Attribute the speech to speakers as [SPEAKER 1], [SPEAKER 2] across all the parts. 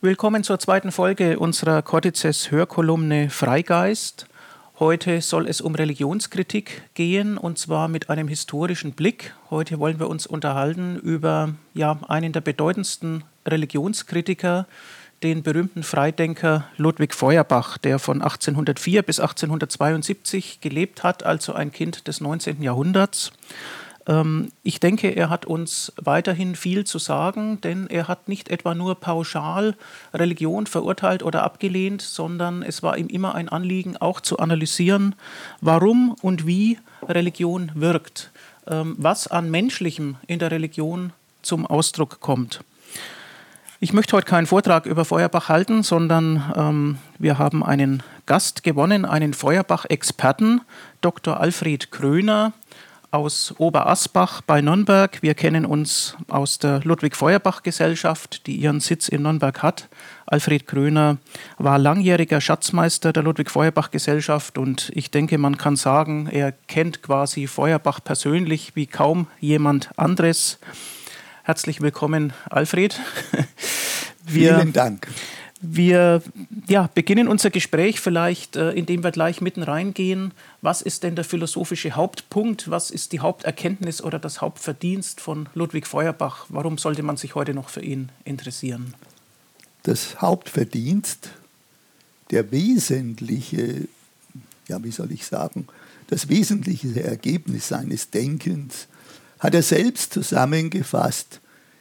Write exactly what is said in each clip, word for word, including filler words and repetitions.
[SPEAKER 1] Willkommen zur zweiten Folge unserer Cortices-Hörkolumne Freigeist. Heute soll es um Religionskritik gehen, und zwar mit einem historischen Blick. Heute wollen wir uns unterhalten über ja, einen der bedeutendsten Religionskritiker, den berühmten Freidenker Ludwig Feuerbach, der von achtzehnhundertvier bis achtzehnhundertzweiundsiebzig gelebt hat, also ein Kind des neunzehnten Jahrhunderts. Ich denke, er hat uns weiterhin viel zu sagen, denn er hat nicht etwa nur pauschal Religion verurteilt oder abgelehnt, sondern es war ihm immer ein Anliegen, auch zu analysieren, warum und wie Religion wirkt, was an Menschlichem in der Religion zum Ausdruck kommt. Ich möchte heute keinen Vortrag über Feuerbach halten, sondern ähm, wir haben einen Gast gewonnen, einen Feuerbach-Experten, Doktor Alfred Kröner aus Oberasbach bei Nürnberg. Wir kennen uns aus der Ludwig-Feuerbach-Gesellschaft, die ihren Sitz in Nürnberg hat. Alfred Kröner war langjähriger Schatzmeister der Ludwig-Feuerbach-Gesellschaft und ich denke, man kann sagen, er kennt quasi Feuerbach persönlich wie kaum jemand anderes. Herzlich willkommen, Alfred.
[SPEAKER 2] Wir, Vielen Dank.
[SPEAKER 1] Wir ja, beginnen unser Gespräch vielleicht, äh, indem wir gleich mitten reingehen. Was ist denn der philosophische Hauptpunkt? Was ist die Haupterkenntnis oder das Hauptverdienst von Ludwig Feuerbach? Warum sollte man sich heute noch für ihn interessieren?
[SPEAKER 2] Das Hauptverdienst, der wesentliche, ja, wie soll ich sagen, das wesentliche Ergebnis seines Denkens hat er selbst zusammengefasst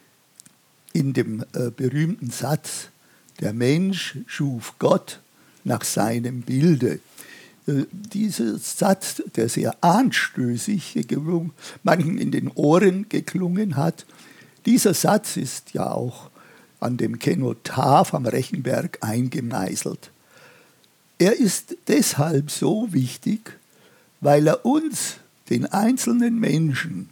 [SPEAKER 2] in dem äh, berühmten Satz: Der Mensch schuf Gott nach seinem Bilde. Äh, dieser Satz, der sehr anstößig gelungen, manchen in den Ohren geklungen hat, dieser Satz ist ja auch an dem Kenotaph am Rechenberg eingemeißelt. Er ist deshalb so wichtig, weil er uns, den einzelnen Menschen,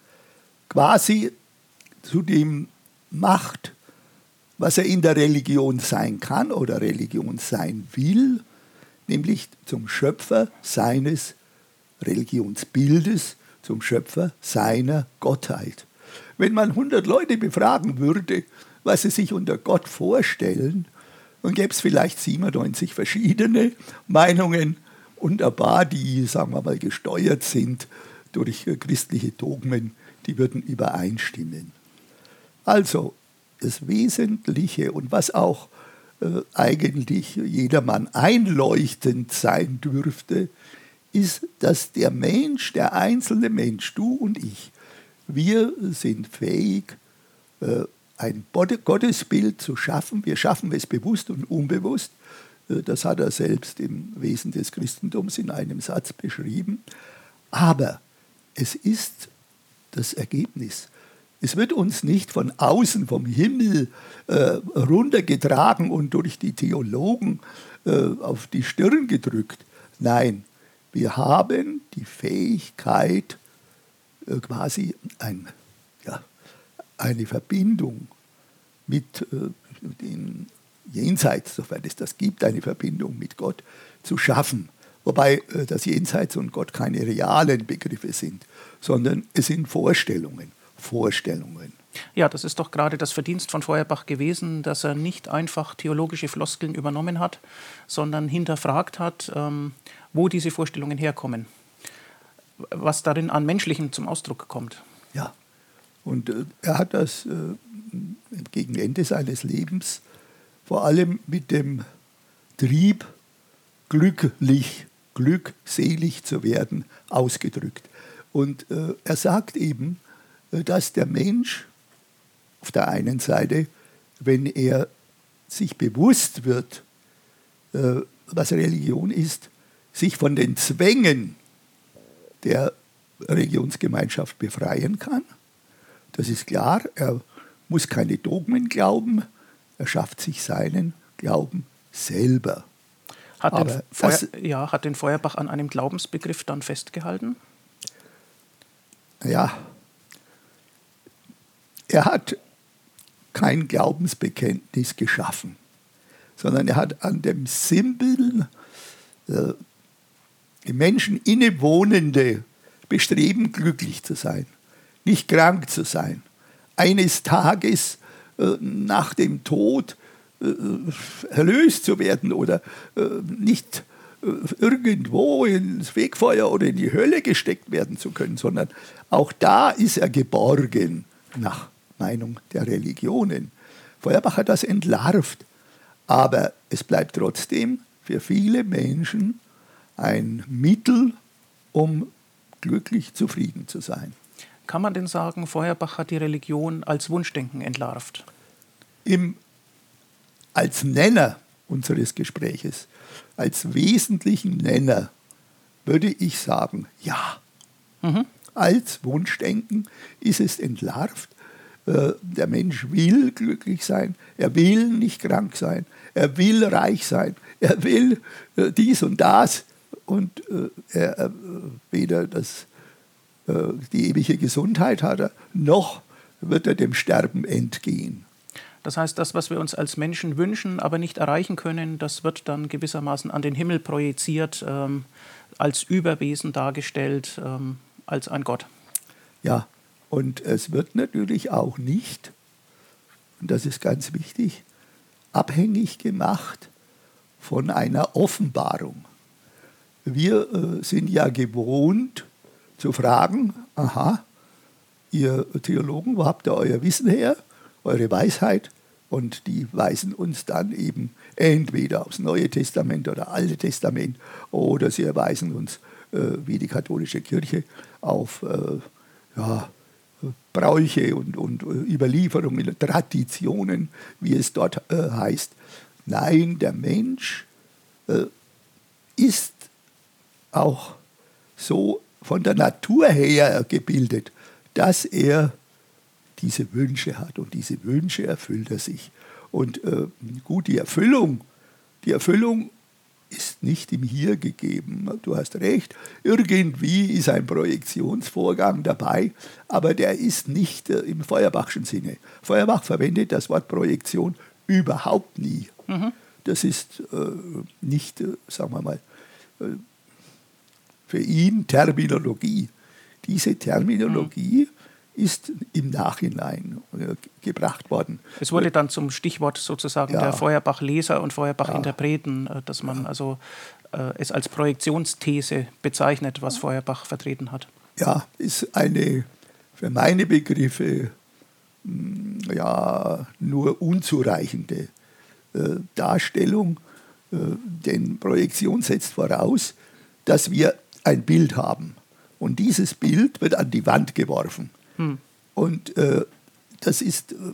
[SPEAKER 2] quasi zu dem macht, was er in der Religion sein kann oder Religion sein will, nämlich zum Schöpfer seines Religionsbildes, zum Schöpfer seiner Gottheit. Wenn man hundert Leute befragen würde, was sie sich unter Gott vorstellen, dann gäbe es vielleicht siebenundneunzig verschiedene Meinungen, wunderbar, die, sagen wir mal, gesteuert sind durch christliche Dogmen, die würden übereinstimmen. Also, das Wesentliche und was auch äh, eigentlich jedermann einleuchtend sein dürfte, ist, dass der Mensch, der einzelne Mensch, du und ich, wir sind fähig, äh, ein Gottesbild zu schaffen. Wir schaffen es bewusst und unbewusst. Äh, das hat er selbst im Wesen des Christentums in einem Satz beschrieben. Aber es ist das Ergebnis. Es wird uns nicht von außen, vom Himmel äh, runtergetragen und durch die Theologen äh, auf die Stirn gedrückt. Nein, wir haben die Fähigkeit, äh, quasi ein, ja, eine Verbindung mit äh, dem Jenseits, sofern es das gibt, eine Verbindung mit Gott zu schaffen. Wobei äh, das Jenseits und Gott keine realen Begriffe sind, sondern es sind Vorstellungen. Vorstellungen.
[SPEAKER 1] Ja, das ist doch gerade das Verdienst von Feuerbach gewesen, dass er nicht einfach theologische Floskeln übernommen hat, sondern hinterfragt hat, ähm, wo diese Vorstellungen herkommen, was darin an Menschlichem zum Ausdruck kommt.
[SPEAKER 2] Ja, und äh, er hat das äh, gegen Ende seines Lebens vor allem mit dem Trieb, glücklich, glückselig zu werden, ausgedrückt. Und äh, er sagt eben, dass der Mensch auf der einen Seite, wenn er sich bewusst wird, was Religion ist, sich von den Zwängen der Religionsgemeinschaft befreien kann. Das ist klar, er muss keine Dogmen glauben, er schafft sich seinen Glauben selber.
[SPEAKER 1] Hat, Aber den, Feuer, das, ja, hat den Feuerbach an einem Glaubensbegriff dann festgehalten?
[SPEAKER 2] Ja, er hat kein Glaubensbekenntnis geschaffen, sondern er hat an dem simplen, äh, im Menschen innewohnende Bestreben, glücklich zu sein, nicht krank zu sein, eines Tages äh, nach dem Tod äh, erlöst zu werden oder äh, nicht äh, irgendwo ins Fegfeuer oder in die Hölle gesteckt werden zu können, sondern auch da ist er geborgen, nach Meinung der Religionen. Feuerbach hat das entlarvt, aber es bleibt trotzdem für viele Menschen ein Mittel, um glücklich zufrieden zu sein.
[SPEAKER 1] Kann man denn sagen, Feuerbach hat die Religion als Wunschdenken entlarvt?
[SPEAKER 2] Im, als Nenner unseres Gespräches, als wesentlichen Nenner, würde ich sagen, ja. Mhm. Als Wunschdenken ist es entlarvt. Äh, der Mensch will glücklich sein, er will nicht krank sein, er will reich sein, er will äh, dies und das und äh, er äh, weder das, äh, die ewige Gesundheit hat er, noch wird er dem Sterben entgehen.
[SPEAKER 1] Das heißt, das, was wir uns als Menschen wünschen, aber nicht erreichen können, das wird dann gewissermaßen an den Himmel projiziert, ähm, als Überwesen dargestellt, ähm, als ein Gott.
[SPEAKER 2] Ja, und es wird natürlich auch nicht, und das ist ganz wichtig, abhängig gemacht von einer Offenbarung. Wir äh, sind ja gewohnt zu fragen, aha, ihr Theologen, wo habt ihr euer Wissen her, eure Weisheit? Und die weisen uns dann eben entweder aufs Neue Testament oder Alte Testament oder sie weisen uns, äh, wie die katholische Kirche, auf äh, ja, Bräuche und, und Überlieferungen, Traditionen, wie es dort äh, heißt. Nein, der Mensch äh, ist auch so von der Natur her gebildet, dass er diese Wünsche hat und diese Wünsche erfüllt er sich. Und äh, gut, die Erfüllung, die Erfüllung ist nicht im Hier gegeben. Du hast recht, irgendwie ist ein Projektionsvorgang dabei, aber der ist nicht äh, im Feuerbachschen Sinne. Feuerbach verwendet das Wort Projektion überhaupt nie. Mhm. Das ist äh, nicht, äh, sagen wir mal, äh, für ihn Terminologie. Diese Terminologie mhm. ist im Nachhinein äh, gebracht worden.
[SPEAKER 1] Es wurde dann zum Stichwort sozusagen ja. der Feuerbach-Leser und Feuerbach-Interpreten, ja. dass man ja. also äh, es als Projektionsthese bezeichnet, was Feuerbach vertreten hat.
[SPEAKER 2] Ja, ist eine für meine Begriffe mh, ja, nur unzureichende äh, Darstellung, äh, denn Projektion setzt voraus, dass wir ein Bild haben. Und dieses Bild wird an die Wand geworfen. Hm. Und äh, das ist äh,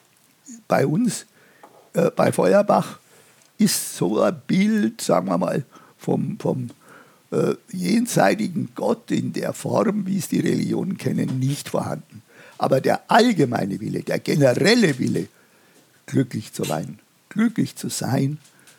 [SPEAKER 2] bei uns, äh, bei Feuerbach, ist so ein Bild, sagen wir mal, vom, vom äh, jenseitigen Gott in der Form, wie es die Religionen kennen, nicht vorhanden. Aber der allgemeine Wille, der generelle Wille, glücklich zu sein, glücklich zu sein,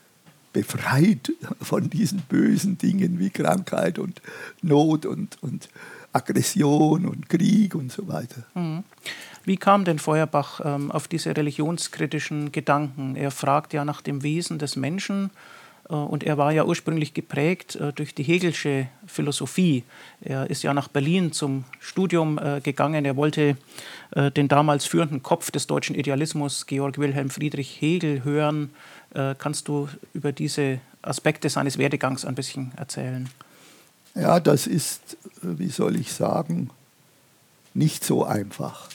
[SPEAKER 2] befreit von diesen bösen Dingen wie Krankheit und Not und, und Aggression und Krieg und so weiter.
[SPEAKER 1] Wie kam denn Feuerbach ähm, auf diese religionskritischen Gedanken? Er fragt ja nach dem Wesen des Menschen äh, und er war ja ursprünglich geprägt äh, durch die Hegelsche Philosophie. Er ist ja nach Berlin zum Studium äh, gegangen. Er wollte äh, den damals führenden Kopf des deutschen Idealismus, Georg Wilhelm Friedrich Hegel, hören. Äh, kannst du über diese Aspekte seines Werdegangs ein bisschen erzählen?
[SPEAKER 2] Ja, das ist, wie soll ich sagen, nicht so einfach.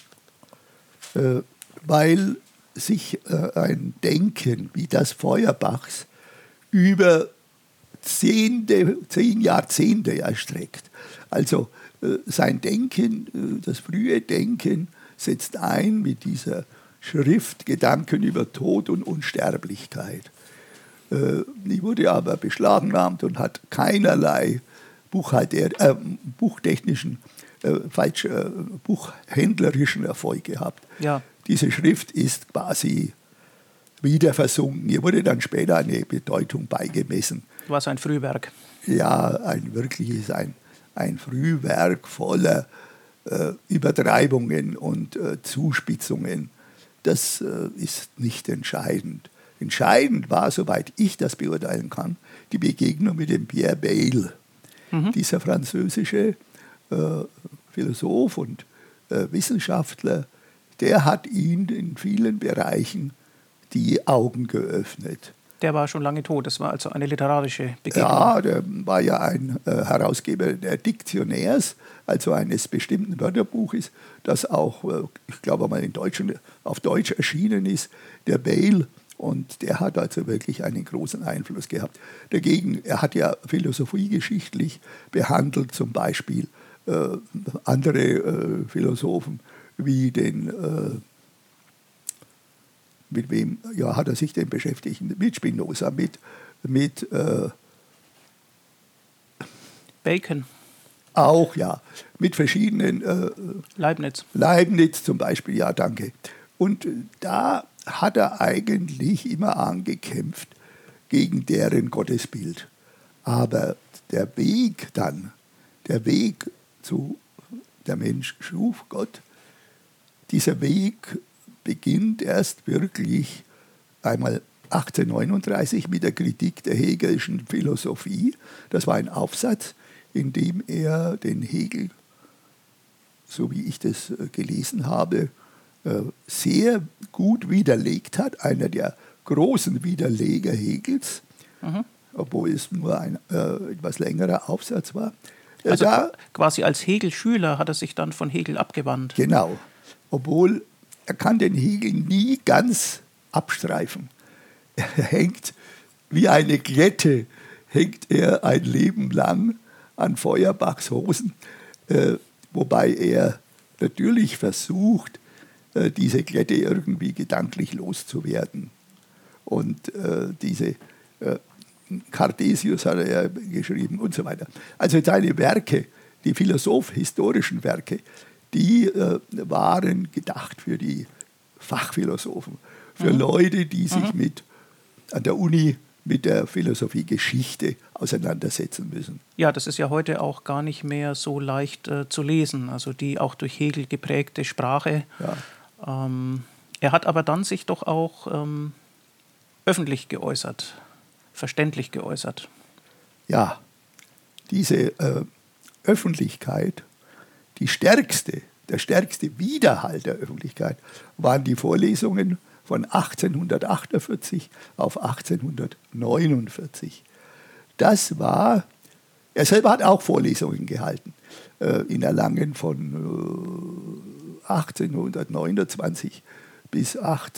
[SPEAKER 2] Äh, weil sich äh, ein Denken wie das Feuerbachs über Zehnte, zehn Jahrzehnte erstreckt. Also äh, sein Denken, äh, das frühe Denken setzt ein mit dieser Schrift Gedanken über Tod und Unsterblichkeit. Äh, die wurde aber beschlagnahmt und hat keinerlei Buchhalter, äh, buchtechnischen, äh, falsch, äh, buchhändlerischen Erfolg gehabt. Ja. Diese Schrift ist quasi wieder versunken. Ihr wurde dann später eine Bedeutung beigemessen.
[SPEAKER 1] War es ein Frühwerk?
[SPEAKER 2] Ja, ein wirkliches, ein, ein Frühwerk voller äh, Übertreibungen und äh, Zuspitzungen. Das äh, ist nicht entscheidend. Entscheidend war, soweit ich das beurteilen kann, die Begegnung mit dem Pierre Bayle. Mhm. Dieser französische äh, Philosoph und äh, Wissenschaftler, der hat ihn in vielen Bereichen die Augen geöffnet.
[SPEAKER 1] Der war schon lange tot, das war also eine literarische Begegnung.
[SPEAKER 2] Ja, der war ja ein äh, Herausgeber der Diktionärs, also eines bestimmten Wörterbuches, das auch, äh, ich glaube mal in Deutsch, auf Deutsch erschienen ist, der Bayle. Und der hat also wirklich einen großen Einfluss gehabt. Dagegen, er hat ja philosophiegeschichtlich behandelt, zum Beispiel äh, andere äh, Philosophen wie den, äh, mit wem ja, hat er sich denn beschäftigt? Mit Spinoza, mit, mit äh,
[SPEAKER 1] Bacon.
[SPEAKER 2] Auch, ja, mit verschiedenen äh,
[SPEAKER 1] Leibniz.
[SPEAKER 2] Leibniz zum Beispiel, ja, danke. Und da hat er eigentlich immer angekämpft gegen deren Gottesbild. Aber der Weg dann, der Weg zu der Mensch schuf Gott, dieser Weg beginnt erst wirklich einmal achtzehnhundertneununddreißig mit der Kritik der Hegelischen Philosophie. Das war ein Aufsatz, in dem er den Hegel, so wie ich das gelesen habe, sehr gut widerlegt hat, einer der großen Widerleger Hegels, mhm. obwohl es nur ein äh, etwas längerer Aufsatz war.
[SPEAKER 1] Also da, quasi als Hegel-Schüler hat er sich dann von Hegel abgewandt.
[SPEAKER 2] Genau, obwohl er kann den Hegel nie ganz abstreifen. Er hängt wie eine Klette, hängt er ein Leben lang an Feuerbachs Hosen, äh, wobei er natürlich versucht, diese Klette irgendwie gedanklich loszuwerden. Und äh, diese äh, Cartesius hat er ja geschrieben und so weiter. Also seine Werke, die philosoph-historischen Werke, die äh, waren gedacht für die Fachphilosophen, für mhm. Leute, die sich mhm. mit, an der Uni mit der Philosophiegeschichte auseinandersetzen müssen.
[SPEAKER 1] Ja, das ist ja heute auch gar nicht mehr so leicht äh, zu lesen. Also die auch durch Hegel geprägte Sprache.
[SPEAKER 2] Ja.
[SPEAKER 1] Ähm, er hat aber dann sich doch auch ähm, öffentlich geäußert, verständlich geäußert.
[SPEAKER 2] Ja, diese äh, Öffentlichkeit, die stärkste, der stärkste Widerhall der Öffentlichkeit waren die Vorlesungen von achtzehnhundertachtundvierzig auf achtzehnhundertneunundvierzig. Das war, er selber hat auch Vorlesungen gehalten, äh, in Erlangen von äh, achtzehnhundertneunundzwanzig bis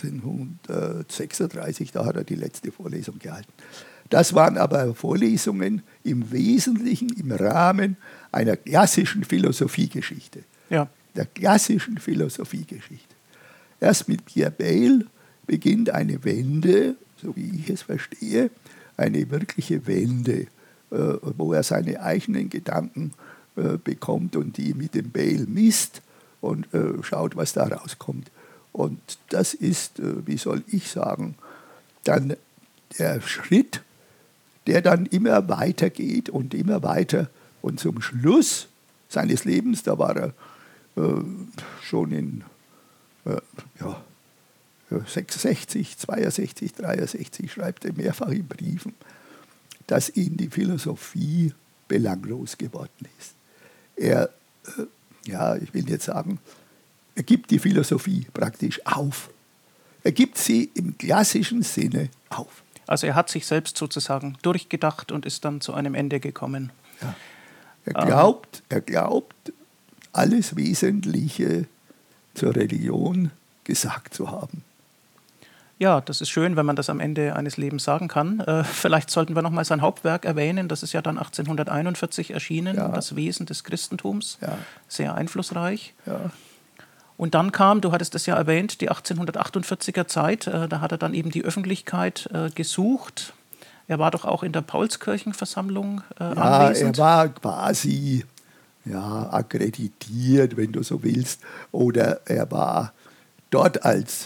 [SPEAKER 2] achtzehnhundertsechsunddreißig, da hat er die letzte Vorlesung gehalten. Das waren aber Vorlesungen im Wesentlichen im Rahmen einer klassischen Philosophiegeschichte.
[SPEAKER 1] Ja.
[SPEAKER 2] Der klassischen Philosophiegeschichte. Erst mit Pierre Bayle beginnt eine Wende, so wie ich es verstehe, eine wirkliche Wende, äh, wo er seine eigenen Gedanken äh, bekommt und die mit dem Bayle misst und äh, schaut, was da rauskommt. Und das ist, äh, wie soll ich sagen, dann der Schritt, der dann immer weiter geht und immer weiter. Und zum Schluss seines Lebens, da war er äh, schon in äh, ja, sechsundsechzig, zweiundsechzig, dreiundsechzig, schreibt er mehrfach in Briefen, dass ihm die Philosophie belanglos geworden ist. Er äh, ja, ich will jetzt sagen, er gibt die Philosophie praktisch auf. Er gibt sie im klassischen Sinne auf.
[SPEAKER 1] Also er hat sich selbst sozusagen durchgedacht und ist dann zu einem Ende gekommen.
[SPEAKER 2] Ja. Er glaubt, er glaubt, alles Wesentliche zur Religion gesagt zu haben.
[SPEAKER 1] Ja, das ist schön, wenn man das am Ende eines Lebens sagen kann. Äh, vielleicht sollten wir noch mal sein Hauptwerk erwähnen. Das ist ja dann achtzehnhunderteinundvierzig erschienen,
[SPEAKER 2] ja.
[SPEAKER 1] Das Wesen des Christentums.
[SPEAKER 2] Ja.
[SPEAKER 1] Sehr einflussreich.
[SPEAKER 2] Ja.
[SPEAKER 1] Und dann kam, du hattest es ja erwähnt, die achtzehnhundertachtundvierziger Zeit. Äh, da hat er dann eben die Öffentlichkeit äh, gesucht. Er war doch auch in der Paulskirchenversammlung äh,
[SPEAKER 2] ja,
[SPEAKER 1] anwesend.
[SPEAKER 2] Er war quasi ja, akkreditiert, wenn du so willst. Oder er war dort als...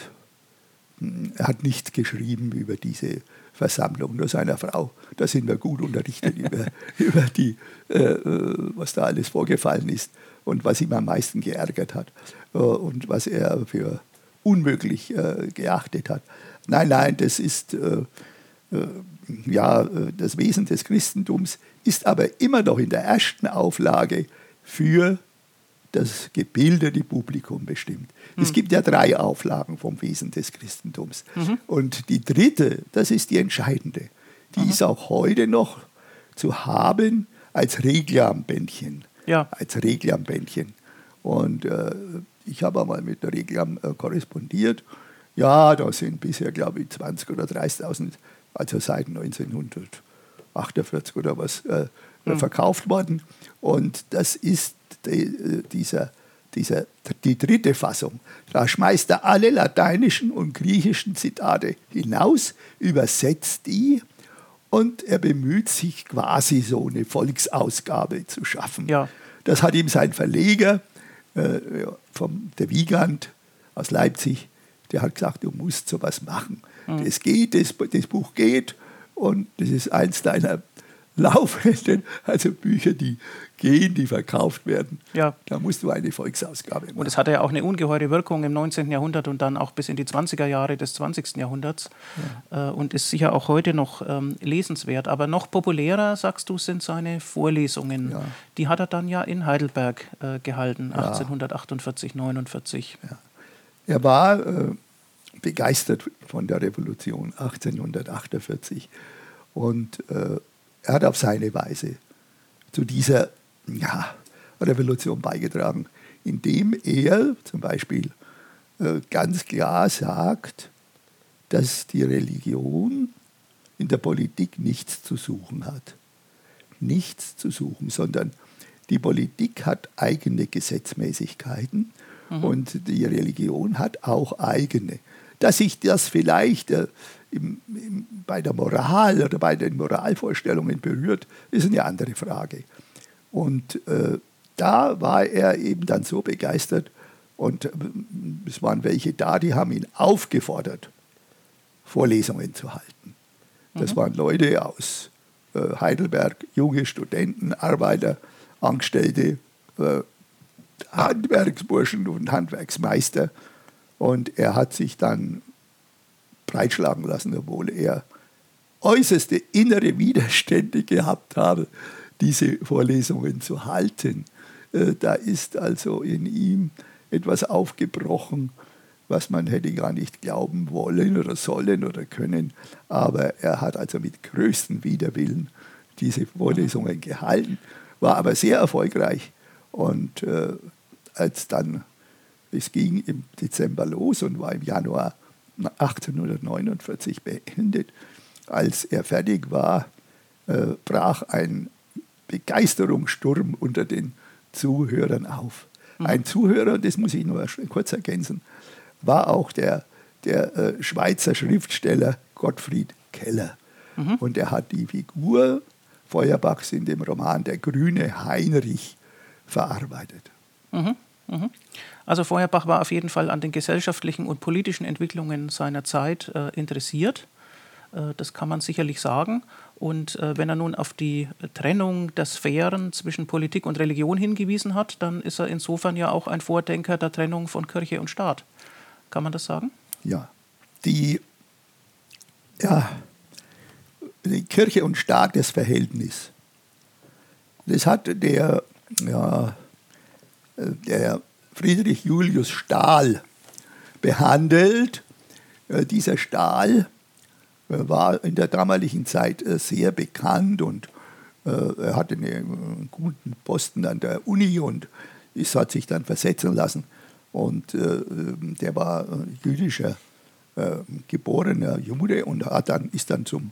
[SPEAKER 2] Er hat nichts geschrieben über diese Versammlung, nur seiner Frau. Da sind wir gut unterrichtet über, über die, äh, was da alles vorgefallen ist und was ihn am meisten geärgert hat äh, und was er für unmöglich äh, geachtet hat. Nein, nein, das ist äh, äh, ja das Wesen des Christentums, ist aber immer noch in der ersten Auflage für das gebildete Publikum bestimmt. Mhm. Es gibt ja drei Auflagen vom Wesen des Christentums. Mhm. Und die dritte, das ist die entscheidende. Die mhm. ist auch heute noch zu haben als Reklam-Bändchen. Ja. Als Reklam-Bändchen. Und äh, ich habe einmal mit der Reklam äh, korrespondiert. Ja, da sind bisher, glaube ich, zwanzigtausend oder dreißigtausend, also seit neunzehnhundertachtundvierzig oder was, äh, mhm. verkauft worden. Und das ist die, dieser, dieser, die dritte Fassung. Da schmeißt er alle lateinischen und griechischen Zitate hinaus, übersetzt die und er bemüht sich quasi so eine Volksausgabe zu schaffen. Ja. Das hat ihm sein Verleger, äh, vom, der Wiegand aus Leipzig, der hat gesagt, du musst sowas machen. Mhm. Das geht, das, das Buch geht und das ist eins deiner laufenden, also Bücher, die gehen, die verkauft werden. Ja. Da musst du eine Volksausgabe machen.
[SPEAKER 1] Und es hatte ja auch eine ungeheure Wirkung im neunzehnten Jahrhundert und dann auch bis in die zwanziger Jahre des zwanzigsten Jahrhunderts ja. äh, und ist sicher auch heute noch ähm, lesenswert. Aber noch populärer, sagst du, sind seine Vorlesungen. Ja. Die hat er dann ja in Heidelberg äh, gehalten, ja. achtzehnhundertachtundvierzig, neunundvierzig.
[SPEAKER 2] Ja. Er war äh, begeistert von der Revolution achtzehnhundertachtundvierzig und äh, er hat auf seine Weise zu dieser ja, Revolution beigetragen, indem er zum Beispiel äh, ganz klar sagt, dass die Religion in der Politik nichts zu suchen hat. Nichts zu suchen, sondern die Politik hat eigene Gesetzmäßigkeiten mhm. und die Religion hat auch eigene. Dass sich das vielleicht äh, im, im, bei der Moral oder bei den Moralvorstellungen berührt, ist eine andere Frage. Und äh, da war er eben dann so begeistert und äh, es waren welche da, die haben ihn aufgefordert, Vorlesungen zu halten. Das mhm. waren Leute aus äh, Heidelberg, junge Studenten, Arbeiter, Angestellte, äh, Handwerksburschen und Handwerksmeister. Und er hat sich dann breitschlagen lassen, obwohl er äußerste innere Widerstände gehabt habe, diese Vorlesungen zu halten. Äh, da ist also in ihm etwas aufgebrochen, was man hätte gar nicht glauben wollen oder sollen oder können. Aber er hat also mit größtem Widerwillen diese Vorlesungen gehalten, war aber sehr erfolgreich. Und äh, als dann es ging im Dezember los und war im Januar achtzehnhundertneunundvierzig beendet. Als er fertig war, äh, brach ein Begeisterungssturm unter den Zuhörern auf. Mhm. Ein Zuhörer, das muss ich nur kurz ergänzen, war auch der, der äh, Schweizer Schriftsteller Gottfried Keller. Mhm. Und er hat die Figur Feuerbachs in dem Roman Der grüne Heinrich verarbeitet.
[SPEAKER 1] Mhm. Mhm. Also Feuerbach war auf jeden Fall an den gesellschaftlichen und politischen Entwicklungen seiner Zeit äh, interessiert. Äh, das kann man sicherlich sagen. Und äh, wenn er nun auf die Trennung der Sphären zwischen Politik und Religion hingewiesen hat, dann ist er insofern ja auch ein Vordenker der Trennung von Kirche und Staat. Kann man das sagen?
[SPEAKER 2] Ja, die, ja, die Kirche und Staat, das Verhältnis, das hat der, ja, der Friedrich Julius Stahl behandelt. Dieser Stahl war in der damaligen Zeit sehr bekannt und er hatte einen guten Posten an der Uni und es hat sich dann versetzen lassen. Und der war jüdischer geborener Jude und hat dann, ist dann zum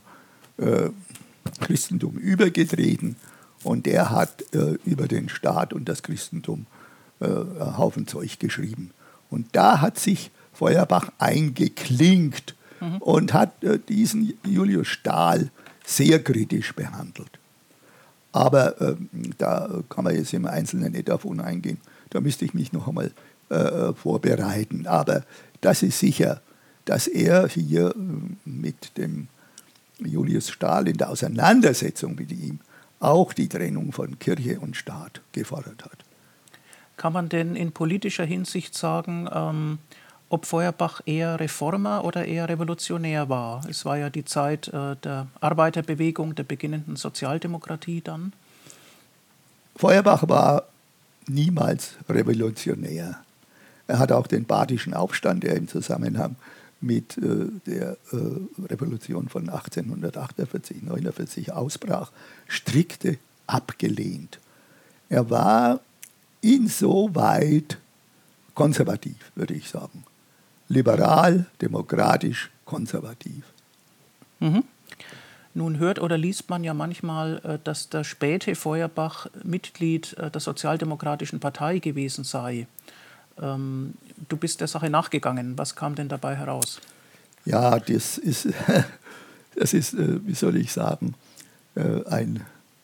[SPEAKER 2] Christentum übergetreten. Und der hat über den Staat und das Christentum einen Haufen Zeug geschrieben. Und da hat sich Feuerbach eingeklinkt mhm. und hat äh, diesen Julius Stahl sehr kritisch behandelt. Aber äh, da kann man jetzt im Einzelnen nicht davon eingehen. Da müsste ich mich noch einmal äh, vorbereiten. Aber das ist sicher, dass er hier äh, mit dem Julius Stahl in der Auseinandersetzung mit ihm auch die Trennung von Kirche und Staat gefordert hat.
[SPEAKER 1] Kann man denn in politischer Hinsicht sagen, ähm, ob Feuerbach eher Reformer oder eher Revolutionär war? Es war ja die Zeit äh, der Arbeiterbewegung, der beginnenden Sozialdemokratie dann.
[SPEAKER 2] Feuerbach war niemals revolutionär. Er hat auch den badischen Aufstand, der im Zusammenhang mit äh, der äh, Revolution von achtzehnhundertachtundvierzig neunundvierzig ausbrach, strikte abgelehnt. Er war insoweit konservativ, würde ich sagen. Liberal, demokratisch, konservativ.
[SPEAKER 1] Mhm. Nun hört oder liest man ja manchmal, dass der späte Feuerbach Mitglied der Sozialdemokratischen Partei gewesen sei. Du bist der Sache nachgegangen. Was kam denn dabei heraus?
[SPEAKER 2] Ja, das ist, das ist wie soll ich sagen, ein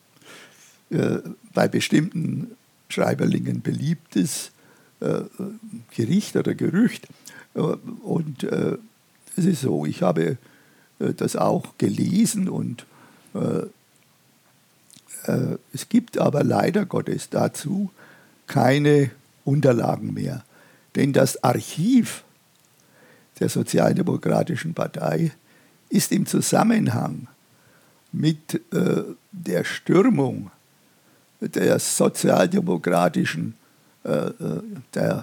[SPEAKER 2] bei bestimmten Schreiberlingen beliebtes Gericht oder Gerücht. Und es ist so, ich habe das auch gelesen und äh, äh, es gibt aber leider Gottes dazu keine Unterlagen mehr. Denn das Archiv der Sozialdemokratischen Partei ist im Zusammenhang mit äh, der Stürmung der sozialdemokratischen äh, der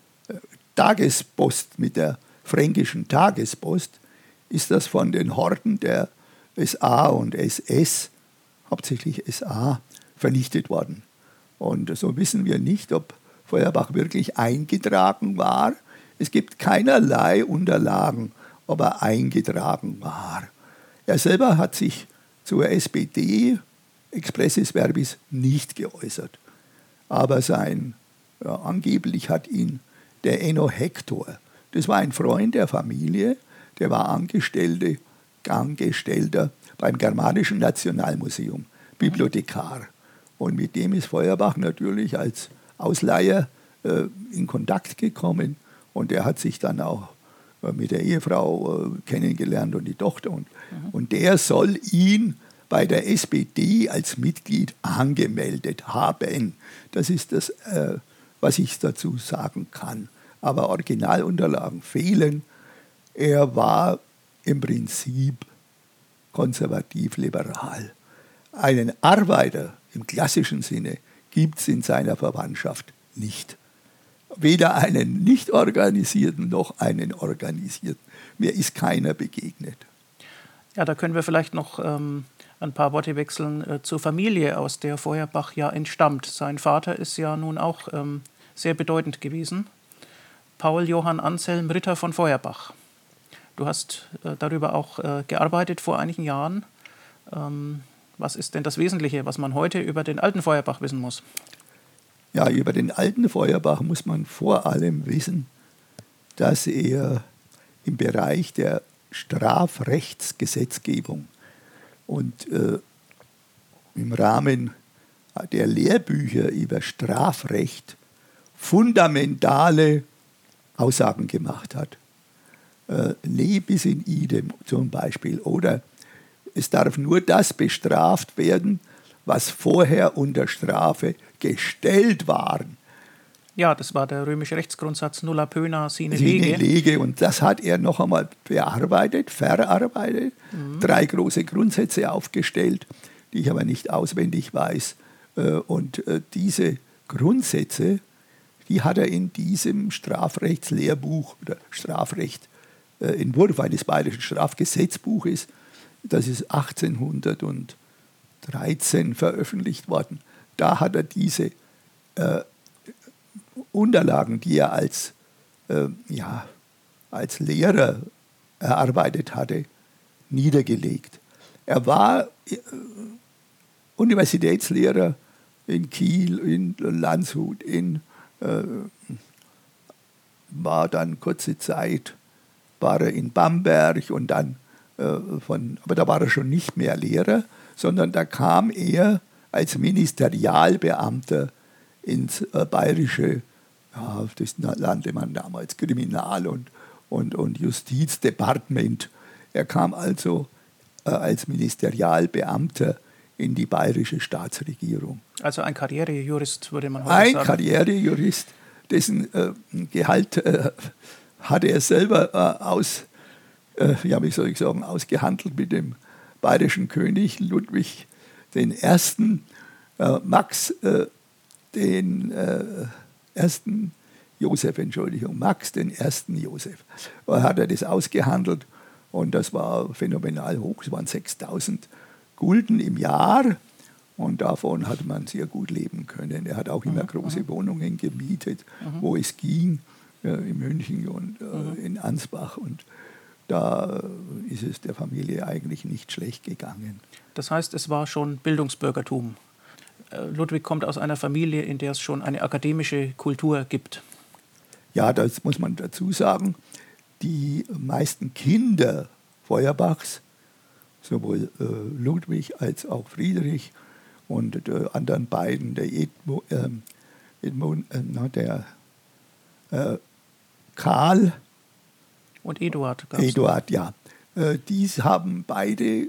[SPEAKER 2] Tagespost, mit der Fränkischen Tagespost, ist das von den Horden der S A und S S, hauptsächlich S A, vernichtet worden. Und so wissen wir nicht, ob Feuerbach wirklich eingetragen war. Es gibt keinerlei Unterlagen, ob er eingetragen war. Er selber hat sich zur S P D expressis verbis nicht geäußert. Aber sein, ja, angeblich hat ihn der Enno Hector, das war ein Freund der Familie, der war Angestellte, Angestellter beim Germanischen Nationalmuseum, Bibliothekar. Und mit dem ist Feuerbach natürlich als Ausleiher äh, in Kontakt gekommen. Und er hat sich dann auch äh, mit der Ehefrau äh, kennengelernt und die Tochter. Und, mhm. und der soll ihn bei der S P D als Mitglied angemeldet haben. Das ist das, äh, was ich dazu sagen kann. Aber Originalunterlagen fehlen. Er war im Prinzip konservativ-liberal. Einen Arbeiter im klassischen Sinne gibt es in seiner Verwandtschaft nicht. Weder einen nicht organisierten noch einen organisierten. Mir ist keiner begegnet.
[SPEAKER 1] Ja, da können wir vielleicht noch ähm, ein paar Worte wechseln äh, zur Familie, aus der Feuerbach ja entstammt. Sein Vater ist ja nun auch ähm, sehr bedeutend gewesen. Paul Johann Anselm Ritter von Feuerbach. Du hast äh, darüber auch äh, gearbeitet vor einigen Jahren. Ähm, was ist denn das Wesentliche, was man heute über den alten Feuerbach wissen muss?
[SPEAKER 2] Ja, über den alten Feuerbach muss man vor allem wissen, dass er im Bereich der Strafrechtsgesetzgebung und äh, im Rahmen der Lehrbücher über Strafrecht fundamentale Aussagen gemacht hat. Äh, ne bis in idem zum Beispiel. Oder es darf nur das bestraft werden, was vorher unter Strafe gestellt war.
[SPEAKER 1] Ja, das war der römische Rechtsgrundsatz nulla pöna sine
[SPEAKER 2] Sine
[SPEAKER 1] lege.
[SPEAKER 2] lege. Und das hat er noch einmal bearbeitet, verarbeitet, mhm. drei große Grundsätze aufgestellt, die ich aber nicht auswendig weiß. Und diese Grundsätze, die hat er in diesem Strafrechtslehrbuch oder Strafrechtentwurf eines bayerischen Strafgesetzbuches, das ist achtzehnhundertdreizehn veröffentlicht worden. Da hat er diese äh, Unterlagen, die er als, äh, ja, als Lehrer erarbeitet hatte, niedergelegt. Er war äh, Universitätslehrer in Kiel, in Landshut, in, äh, war dann kurze Zeit, war er in Bamberg und dann Von, aber da war er schon nicht mehr Lehrer, sondern da kam er als Ministerialbeamter ins äh, bayerische, ja, das nannte man damals Kriminal- und, und, und Justizdepartement. Er kam also äh, als Ministerialbeamter in die bayerische Staatsregierung.
[SPEAKER 1] Also ein Karrierejurist, würde man heute
[SPEAKER 2] ein
[SPEAKER 1] sagen. Ein
[SPEAKER 2] Karrierejurist, dessen äh, Gehalt äh, hatte er selber äh, aus ja, wie soll ich sagen, ausgehandelt mit dem bayerischen König Ludwig der Erste. Max den äh, ersten Josef, Entschuldigung, Max, den ersten Josef. Da hat er das ausgehandelt und das war phänomenal hoch. Es waren sechstausend Gulden im Jahr und davon hat man sehr gut leben können. Er hat auch immer mhm. große Wohnungen gemietet, mhm. wo es ging, äh, in München und äh, mhm. in Ansbach, und da ist es der Familie eigentlich nicht schlecht gegangen.
[SPEAKER 1] Das heißt, es war schon Bildungsbürgertum. Ludwig kommt aus einer Familie, in der es schon eine akademische Kultur gibt.
[SPEAKER 2] Ja, das muss man dazu sagen. Die meisten Kinder Feuerbachs, sowohl äh, Ludwig als auch Friedrich und die anderen beiden, der Edmund, äh, Edmund äh, der äh, Karl
[SPEAKER 1] und Eduard.
[SPEAKER 2] Eduard, ja. Äh, dies haben beide äh,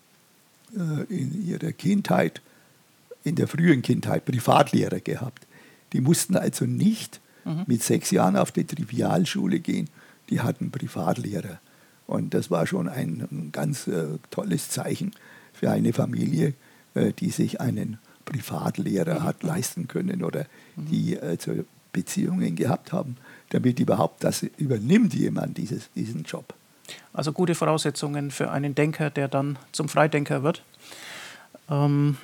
[SPEAKER 2] in ihrer Kindheit, in der frühen Kindheit, Privatlehrer gehabt. Die mussten also nicht mhm. mit sechs Jahren auf die Trivialschule gehen, die hatten Privatlehrer. Und das war schon ein, ein ganz äh, tolles Zeichen für eine Familie, äh, die sich einen Privatlehrer mhm. hat leisten können oder mhm. die also Beziehungen gehabt haben, damit überhaupt das übernimmt jemand dieses, diesen Job.
[SPEAKER 1] Also gute Voraussetzungen für einen Denker, der dann zum Freidenker wird. Ähm,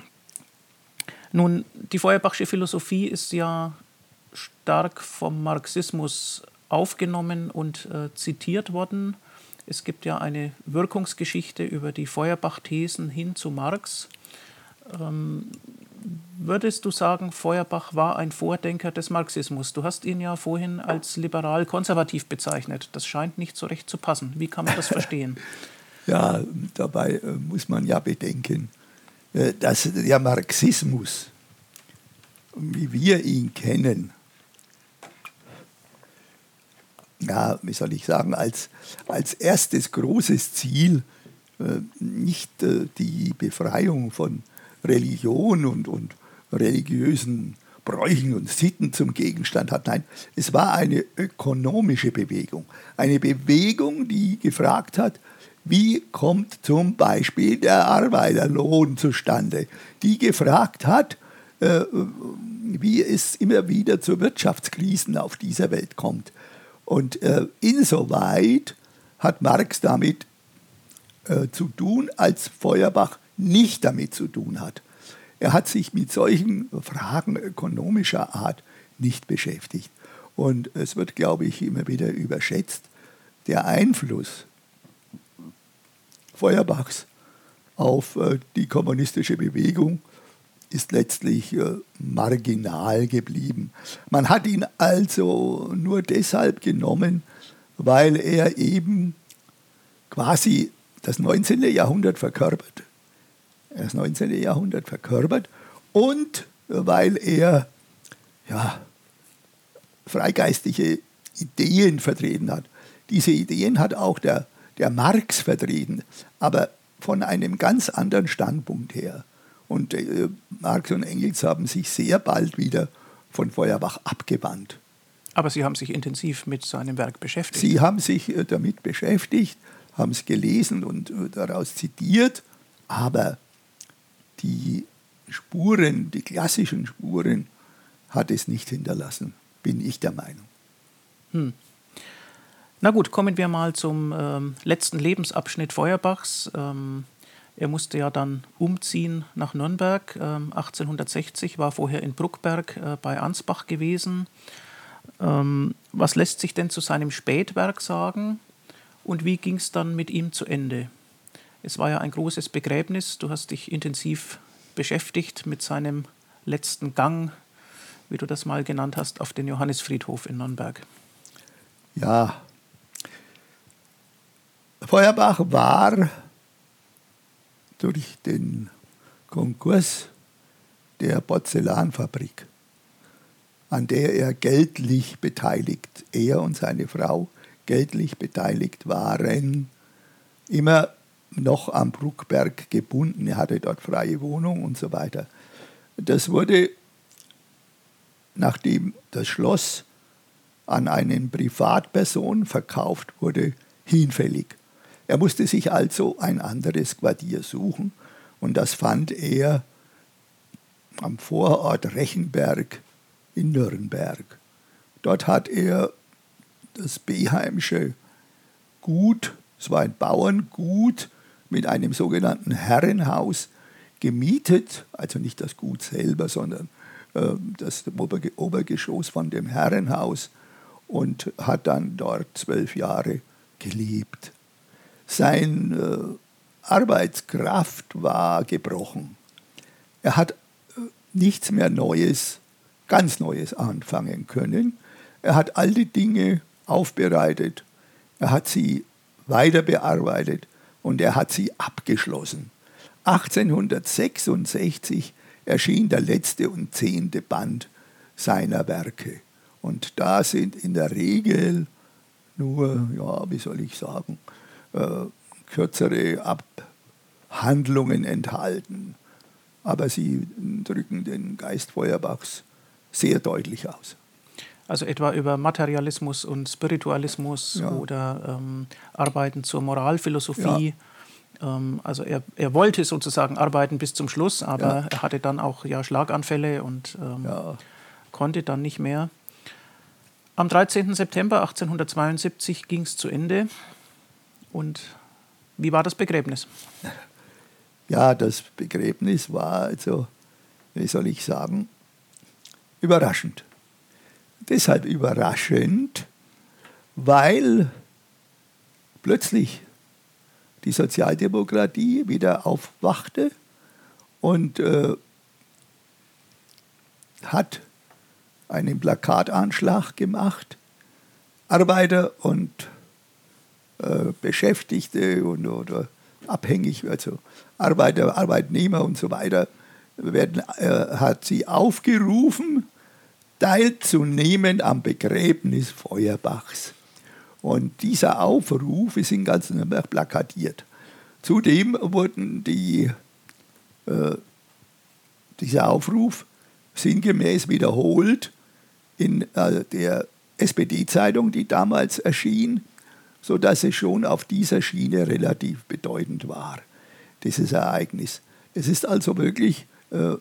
[SPEAKER 1] nun, die Feuerbachsche Philosophie ist ja stark vom Marxismus aufgenommen und äh, zitiert worden. Es gibt ja eine Wirkungsgeschichte über die Feuerbach-Thesen hin zu Marx. Ähm, würdest du sagen, Feuerbach war ein Vordenker des Marxismus? Du hast ihn ja vorhin als liberal-konservativ bezeichnet. Das scheint nicht so recht zu passen. Wie kann man das verstehen?
[SPEAKER 2] Ja, dabei äh, muss man ja bedenken, äh, dass der Marxismus, wie wir ihn kennen, ja, wie soll ich sagen, als, als erstes großes Ziel äh, nicht äh, die Befreiung von Religion und, und religiösen Bräuchen und Sitten zum Gegenstand hat. Nein, es war eine ökonomische Bewegung. Eine Bewegung, die gefragt hat, wie kommt zum Beispiel der Arbeiterlohn zustande? Die gefragt hat, äh, wie es immer wieder zu Wirtschaftskrisen auf dieser Welt kommt. Und äh, insoweit hat Marx damit äh, zu tun, als Feuerbach nicht damit zu tun hat. Er hat sich mit solchen Fragen ökonomischer Art nicht beschäftigt. Und es wird, glaube ich, immer wieder überschätzt, der Einfluss Feuerbachs auf äh, die kommunistische Bewegung ist letztlich äh, marginal geblieben. Man hat ihn also nur deshalb genommen, weil er eben quasi das neunzehnte. Jahrhundert verkörpert. Das neunzehnte. Jahrhundert verkörpert und weil er ja, freigeistige Ideen vertreten hat. Diese Ideen hat auch der, der Marx vertreten, aber von einem ganz anderen Standpunkt her. Und äh, Marx und Engels haben sich sehr bald wieder von Feuerbach abgewandt.
[SPEAKER 1] Aber Sie haben sich intensiv mit seinem Werk beschäftigt.
[SPEAKER 2] Sie haben sich äh, damit beschäftigt, haben es gelesen und äh, daraus zitiert, aber die Spuren, die klassischen Spuren, hat es nicht hinterlassen, bin ich der Meinung.
[SPEAKER 1] Hm. Na gut, kommen wir mal zum ähm, letzten Lebensabschnitt Feuerbachs. Ähm, Er musste ja dann umziehen nach Nürnberg. Ähm, achtzehnhundertsechzig, war vorher in Bruckberg äh, bei Ansbach gewesen. Ähm, was lässt sich denn zu seinem Spätwerk sagen und wie ging es dann mit ihm zu Ende? Es war ja ein großes Begräbnis. Du hast dich intensiv beschäftigt mit seinem letzten Gang, wie du das mal genannt hast, auf den Johannisfriedhof in Nürnberg.
[SPEAKER 2] Ja, Feuerbach war durch den Konkurs der Porzellanfabrik, an der er geldlich beteiligt, er und seine Frau geldlich beteiligt waren, immer noch am Bruckberg gebunden. Er hatte dort freie Wohnung und so weiter. Das wurde, nachdem das Schloss an eine Privatperson verkauft wurde, hinfällig. Er musste sich also ein anderes Quartier suchen und das fand er am Vorort Rechenberg in Nürnberg. Dort hat er das Beheimsche Gut, es war ein Bauerngut mit einem sogenannten Herrenhaus, gemietet, also nicht das Gut selber, sondern äh, das Oberge- Obergeschoss von dem Herrenhaus, und hat dann dort zwölf Jahre gelebt. Seine äh, Arbeitskraft war gebrochen. Er hat äh, nichts mehr Neues, ganz Neues anfangen können. Er hat all die Dinge aufbereitet, er hat sie weiter bearbeitet und er hat sie abgeschlossen. achtzehnhundertsechsundsechzig erschien der letzte und zehnte Band seiner Werke. Und da sind in der Regel nur, ja, wie soll ich sagen, äh, kürzere Abhandlungen enthalten. Aber sie drücken den Geist Feuerbachs sehr deutlich aus.
[SPEAKER 1] Also etwa über Materialismus und Spiritualismus, ja, oder ähm, Arbeiten zur Moralphilosophie. Ja. Ähm, also er, er wollte sozusagen arbeiten bis zum Schluss, aber ja, er hatte dann auch ja, Schlaganfälle und ähm, ja, konnte dann nicht mehr. Am dreizehnten September achtzehnhundertzweiundsiebzig ging es zu Ende. Und wie war das Begräbnis?
[SPEAKER 2] Ja, das Begräbnis war, also, wie soll ich sagen, überraschend. Deshalb überraschend, weil plötzlich die Sozialdemokratie wieder aufwachte und äh, hat einen Plakatanschlag gemacht. Arbeiter und äh, Beschäftigte und oder abhängig, also Arbeiter, Arbeitnehmer und so weiter, werden, äh, hat sie aufgerufen, teilzunehmen am Begräbnis Feuerbachs. Und dieser Aufruf ist in ganz Nürnberg plakatiert. Zudem wurden die, äh, dieser Aufruf sinngemäß wiederholt in äh, der S P D-Zeitung, die damals erschien, sodass es schon auf dieser Schiene relativ bedeutend war, dieses Ereignis. Es ist also wirklich äh,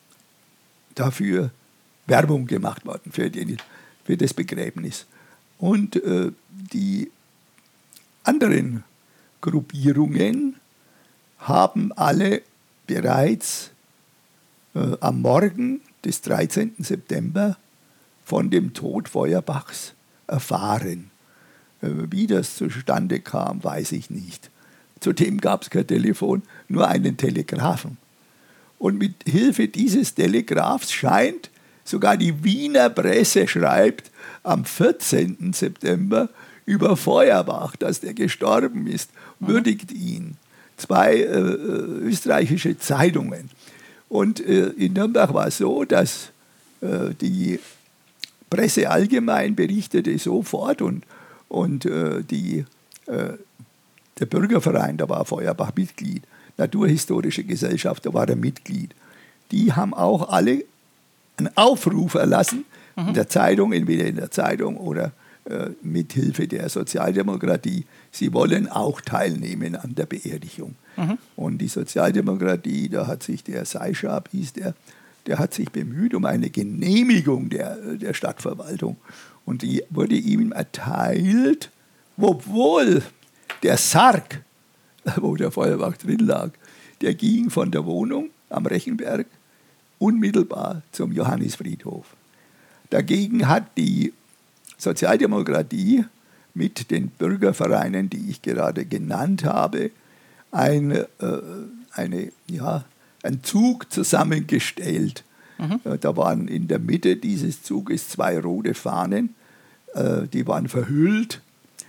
[SPEAKER 2] dafür Werbung gemacht worden, für, den, für das Begräbnis. Und äh, die anderen Gruppierungen haben alle bereits äh, am Morgen des dreizehnten September von dem Tod Feuerbachs erfahren. Äh, wie das zustande kam, weiß ich nicht. Zudem gab es kein Telefon, nur einen Telegraphen. Und mit Hilfe dieses Telegraphs scheint sogar die Wiener Presse schreibt am vierzehnten September über Feuerbach, dass der gestorben ist, würdigt ihn. Zwei äh, österreichische Zeitungen. Und äh, in Nürnberg war es so, dass äh, die Presse allgemein berichtete sofort und, und äh, die, äh, der Bürgerverein, da war Feuerbach Mitglied, Naturhistorische Gesellschaft, da war er Mitglied. Die haben auch alle einen Aufruf erlassen, mhm, in der Zeitung, entweder in der Zeitung oder äh, mit Hilfe der Sozialdemokratie. Sie wollen auch teilnehmen an der Beerdigung. Mhm. Und die Sozialdemokratie, da hat sich der Seischab, hieß der, der hat sich bemüht um eine Genehmigung der, der Stadtverwaltung. Und die wurde ihm erteilt, obwohl der Sarg, wo der Feuerbach drin lag, der ging von der Wohnung am Rechenberg unmittelbar zum Johannisfriedhof. Dagegen hat die Sozialdemokratie mit den Bürgervereinen, die ich gerade genannt habe, eine, äh, eine, ja, einen Zug zusammengestellt. Mhm. Äh, da waren in der Mitte dieses Zuges zwei rote Fahnen, äh, die waren verhüllt.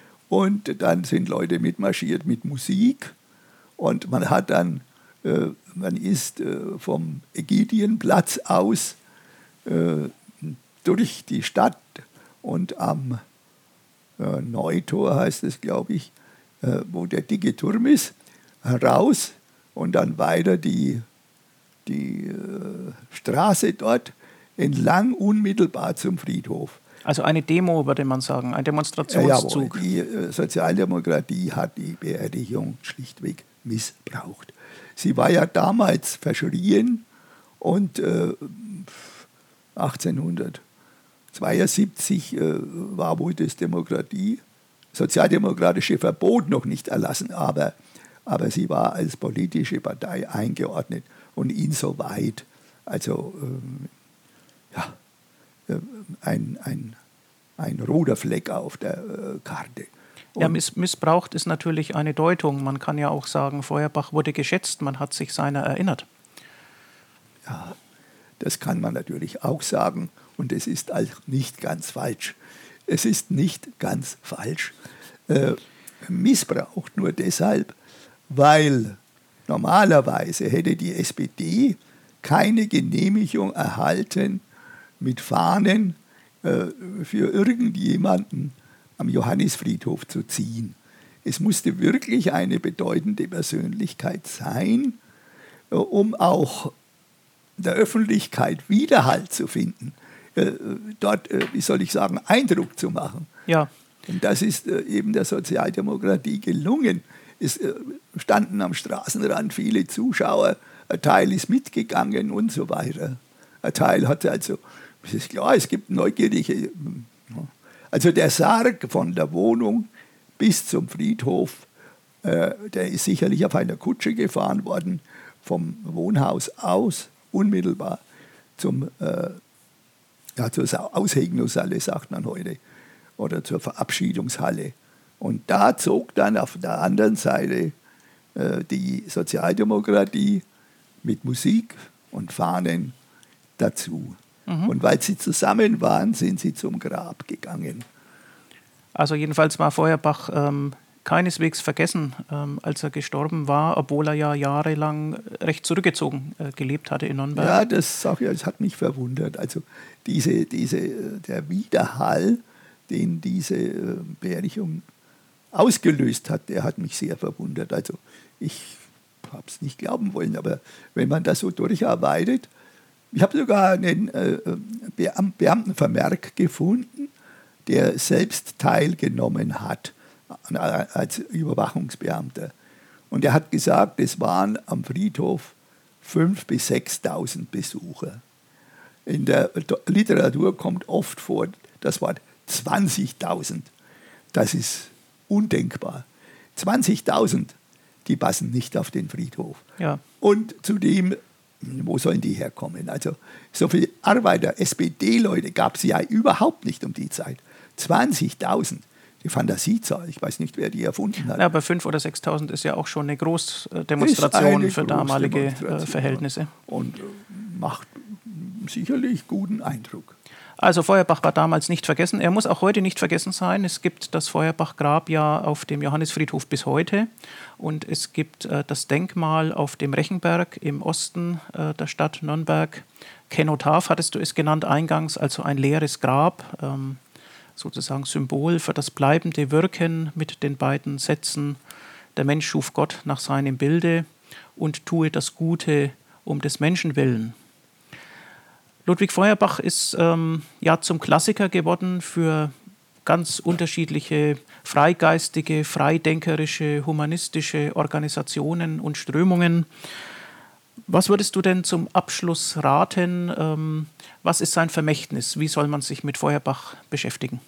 [SPEAKER 2] Und dann sind Leute mitmarschiert mit Musik. Und man hat dann äh, man ist äh, vom Ägidienplatz aus äh, durch die Stadt und am äh, Neutor, heißt es, glaube ich, äh, wo der dicke Turm ist, heraus und dann weiter die, die äh, Straße dort entlang, unmittelbar zum Friedhof.
[SPEAKER 1] Also eine Demo, würde man sagen, ein Demonstrationszug.
[SPEAKER 2] Ja, die äh, Sozialdemokratie hat die Beerdigung schlichtweg missbraucht. Sie war ja damals verschrien und äh, achtzehnhundert, zweiundsiebzig äh, war wohl das Demokratie, sozialdemokratische Verbot noch nicht erlassen, aber, aber sie war als politische Partei eingeordnet und insoweit, also ähm, ja, äh, ein, ein, ein roter Fleck auf der äh, Karte. Und
[SPEAKER 1] ja, miss missbraucht ist natürlich eine Deutung. Man kann ja auch sagen, Feuerbach wurde geschätzt, man hat sich seiner erinnert.
[SPEAKER 2] Ja, das kann man natürlich auch sagen und es ist auch nicht ganz falsch. Es ist nicht ganz falsch. Äh, missbraucht nur deshalb, weil normalerweise hätte die S P D keine Genehmigung erhalten, mit Fahnen äh, für irgendjemanden am Johannisfriedhof zu ziehen. Es musste wirklich eine bedeutende Persönlichkeit sein, äh, um auch der Öffentlichkeit Widerhall zu finden, äh, dort, äh, wie soll ich sagen, Eindruck zu machen.
[SPEAKER 1] Ja.
[SPEAKER 2] Und das ist äh, eben der Sozialdemokratie gelungen. Es äh, standen am Straßenrand viele Zuschauer, ein Teil ist mitgegangen und so weiter. Ein Teil hatte also, es ist klar, es gibt neugierige, also der Sarg von der Wohnung bis zum Friedhof, äh, der ist sicherlich auf einer Kutsche gefahren worden, vom Wohnhaus aus, unmittelbar zum, äh, ja, zur Aushegnungshalle, sagt man heute, oder zur Verabschiedungshalle. Und da zog dann auf der anderen Seite äh, die Sozialdemokratie mit Musik und Fahnen dazu. Mhm. Und weil sie zusammen waren, sind sie zum Grab gegangen.
[SPEAKER 1] Also jedenfalls war Feuerbach ähm, keineswegs vergessen, ähm, als er gestorben war, obwohl er ja jahrelang recht zurückgezogen äh, gelebt hatte in Nürnberg.
[SPEAKER 2] Ja, das, sag ich, das hat mich verwundert. Also diese, diese, der Widerhall, den diese äh, Beerdigung ausgelöst hat, der hat mich sehr verwundert. Also ich habe es nicht glauben wollen, aber wenn man das so durcharbeitet, ich habe sogar einen äh, Beamtenvermerk gefunden, der selbst teilgenommen hat als Überwachungsbeamter. Und er hat gesagt, es waren am Friedhof fünftausend bis sechstausend Besucher. In der Literatur kommt oft vor das Wort zwanzigtausend. Das ist undenkbar. zwanzigtausend, die passen nicht auf den Friedhof.
[SPEAKER 1] Ja.
[SPEAKER 2] Und zudem, wo sollen die herkommen? Also so viele Arbeiter, S P D-Leute gab es ja überhaupt nicht um die Zeit. zwanzigtausend, die Fantasiezahl, ich weiß nicht, wer die erfunden hat.
[SPEAKER 1] Ja, aber fünftausend oder sechstausend ist ja auch schon eine Großdemonstration für damalige Verhältnisse.
[SPEAKER 2] Und macht sicherlich guten Eindruck.
[SPEAKER 1] Also Feuerbach war damals nicht vergessen. Er muss auch heute nicht vergessen sein. Es gibt das Feuerbach-Grab ja auf dem Johannisfriedhof bis heute. Und es gibt äh, das Denkmal auf dem Rechenberg im Osten äh, der Stadt Nürnberg. Kenotaph hattest du es genannt eingangs, also ein leeres Grab, ähm, sozusagen Symbol für das bleibende Wirken mit den beiden Sätzen: Der Mensch schuf Gott nach seinem Bilde und tue das Gute um des Menschen willen. Ludwig Feuerbach ist ähm, ja zum Klassiker geworden für ganz unterschiedliche freigeistige, freidenkerische, humanistische Organisationen und Strömungen. Was würdest du denn zum Abschluss raten? Ähm, was ist sein Vermächtnis? Wie soll man sich mit Feuerbach beschäftigen?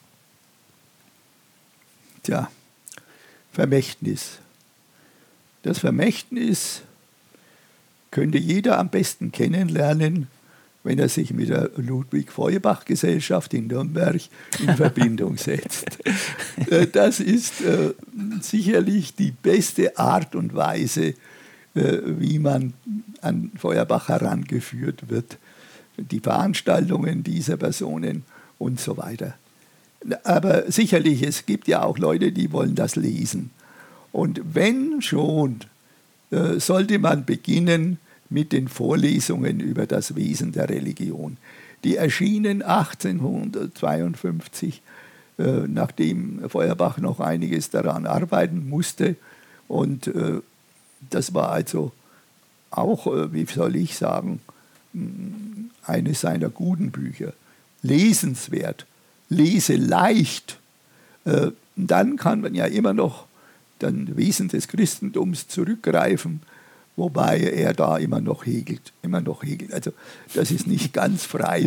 [SPEAKER 2] Tja, Vermächtnis. Das Vermächtnis könnte jeder am besten kennenlernen, wenn er sich mit der Ludwig-Feuerbach-Gesellschaft in Nürnberg in Verbindung setzt. Das ist äh, sicherlich die beste Art und Weise, äh, wie man an Feuerbach herangeführt wird. Die Veranstaltungen dieser Personen und so weiter. Aber sicherlich, es gibt ja auch Leute, die wollen das lesen. Und wenn schon, äh, sollte man beginnen mit den Vorlesungen über das Wesen der Religion. Die erschienen achtzehnhundertzweiundfünfzig, äh, nachdem Feuerbach noch einiges daran arbeiten musste. Und äh, das war also auch, äh, wie soll ich sagen, eines seiner guten Bücher. Lesenswert, leseleicht. Äh, dann kann man ja immer noch den Wesen des Christentums zurückgreifen, wobei er da immer noch hegelt, immer noch hegelt. Also das ist nicht ganz frei.
[SPEAKER 1] Ja.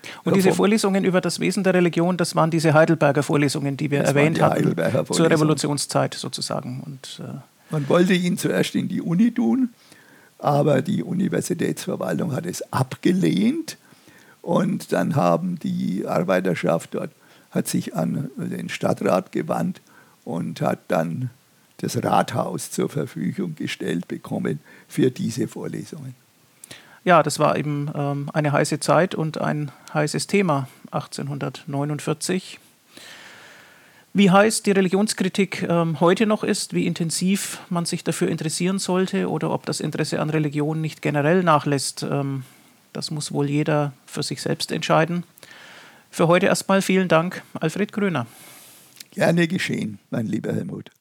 [SPEAKER 1] Und diese Vorlesungen über das Wesen der Religion, das waren diese Heidelberger Vorlesungen, die wir erwähnt hatten, zur Revolutionszeit sozusagen. Und, äh
[SPEAKER 2] Man wollte ihn zuerst in die Uni tun, aber die Universitätsverwaltung hat es abgelehnt. Und dann haben die Arbeiterschaft dort hat sich an den Stadtrat gewandt und hat dann das Rathaus zur Verfügung gestellt bekommen für diese Vorlesungen.
[SPEAKER 1] Ja, das war eben ähm, eine heiße Zeit und ein heißes Thema achtzehnhundertneunundvierzig. Wie heiß die Religionskritik ähm, heute noch ist, wie intensiv man sich dafür interessieren sollte oder ob das Interesse an Religion nicht generell nachlässt, ähm, das muss wohl jeder für sich selbst entscheiden. Für heute erstmal vielen Dank, Alfred Gröner.
[SPEAKER 2] Gerne geschehen, mein lieber Helmut.